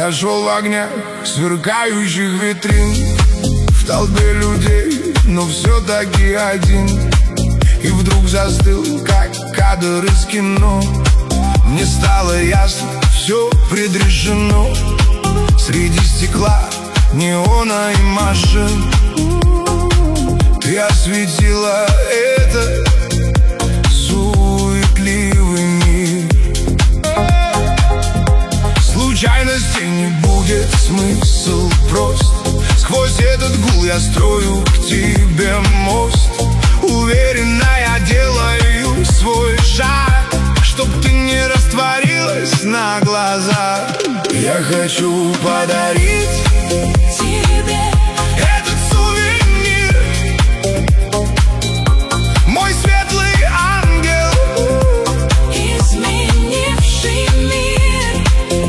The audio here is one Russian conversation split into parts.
Я шел в огнях сверкающих витрин, в толпе людей, но все-таки один. И вдруг застыл, как кадр из кино. Мне стало ясно, все предрешено. Среди стекла, неона и машин ты осветила этот суетливый мир. Случайностей не будет, смысл прост. Сквозь этот гул я строю к тебе мост. Уверенно я делаю свой шаг, чтоб ты не растворилась на глазах. Я хочу подарить тебе этот сувенир, мой светлый ангел, изменивший мир.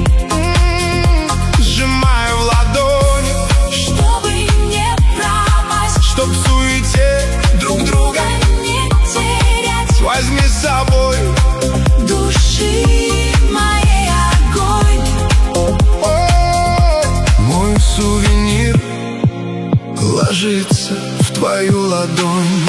Сжимаю в ладони, чтобы не пропасть, чтоб в суете друг друга не терять. Возьми с собой души моей огонь. Мой сувенир ложится в твою ладонь.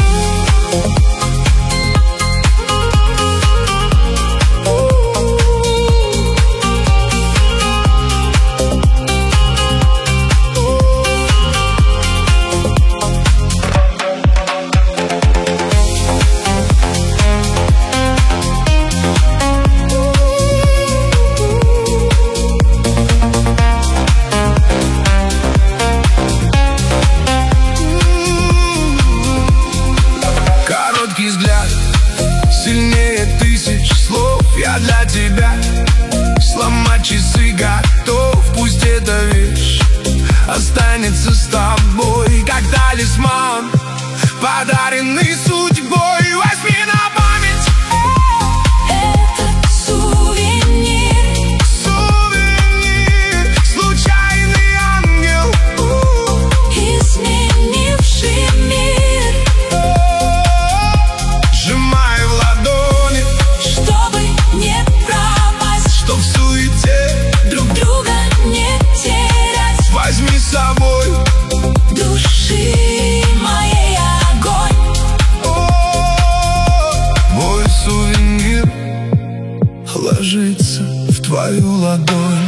Взгляд сильнее тысяч слов. Я для тебя сломать часы готов. Пусть эта вещь останется с тобой, как талисман, подаренный судьбой. Возьми на память этот сувенир, сувенир, случайный ангел, изменивший мир. Возьми с собой души моей огонь. Мой сувенир ложится в твою ладонь.